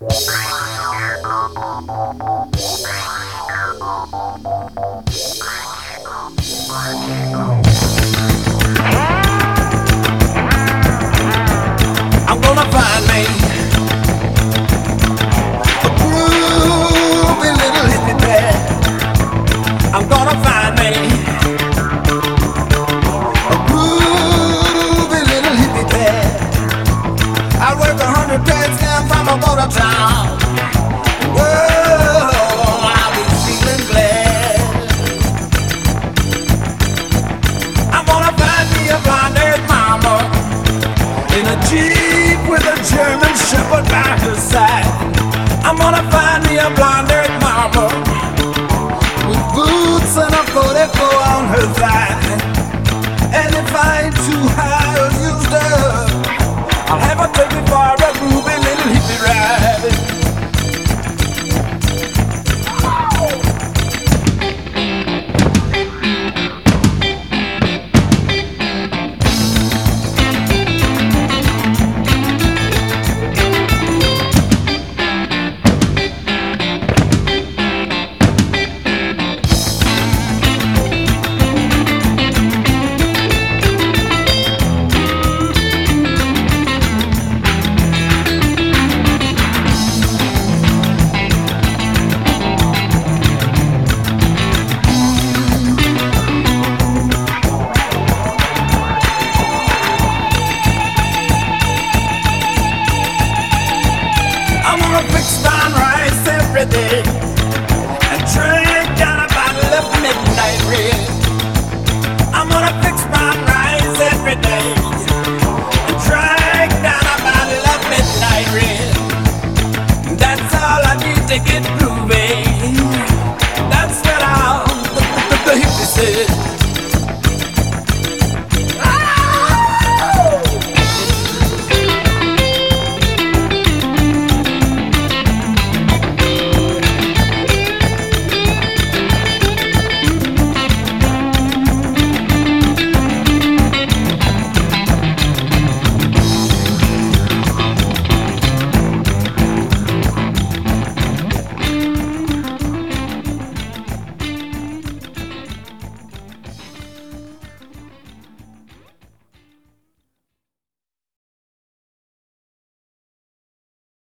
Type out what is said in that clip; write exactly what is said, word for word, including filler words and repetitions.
I'm gonna find me a groovy little hippie pad. I'm gonna find me a groovy little hippie pad. I work a hundred packs down from a motor town. Whoa, I'll be feeling glad. I'm gonna find me a blonde-haired mama in a Jeep with a German Shepherd by her side. I'm gonna find me a blonde-haired mama with boots and a forty-four on her thigh. And if I ain't too high or used up, I'll have her take me for a groovy little hippie ride. And drink down a bottle of midnight red. I'm gonna fix my rice every day and drink down a bottle of midnight red. That's all I need to get through.